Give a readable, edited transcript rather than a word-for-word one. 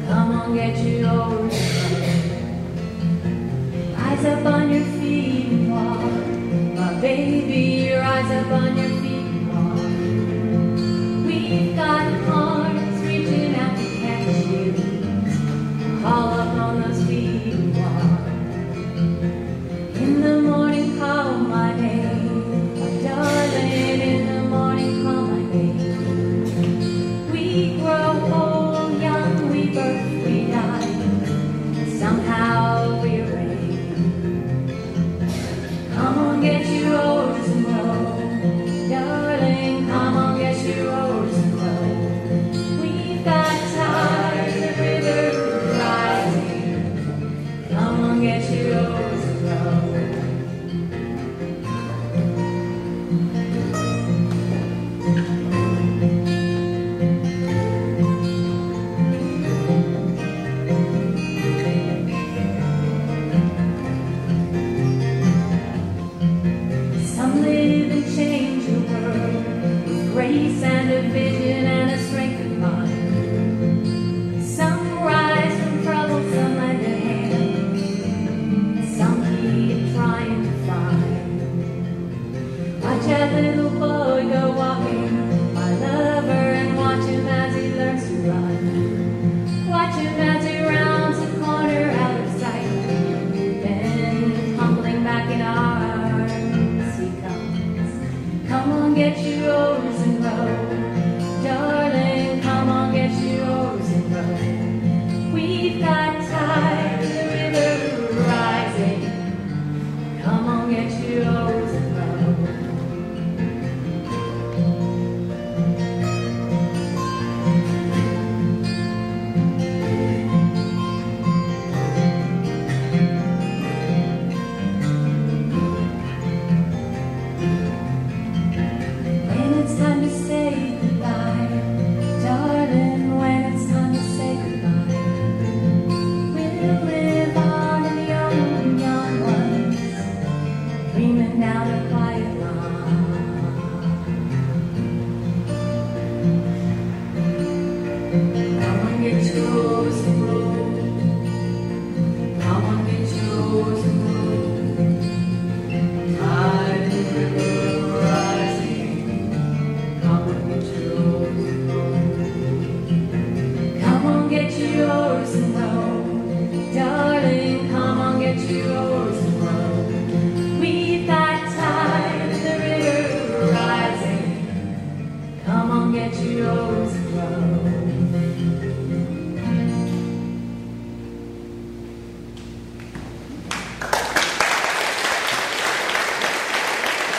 Come on, get yours. Rise up on your feet and walk. My baby, rise up on your feet and walk. We've got arms reaching out to catch you. Call up on those feet and walk. In the morning, call my name. My darling, in the morning, call my name. We grow old, young, we birth, we die. Somehow we're ready. Come on, get your oars and row. Darling, come on, get your oars and row. We've got tide, the river rising. Come on, get your oars and row. Some live and change the world with grace and a vision and a strength of mind. Some rise from trouble, some lend a hand, some keep trying to find. Watch that little boy go walking, my lover, and watch him as he learns to run. Watch him as he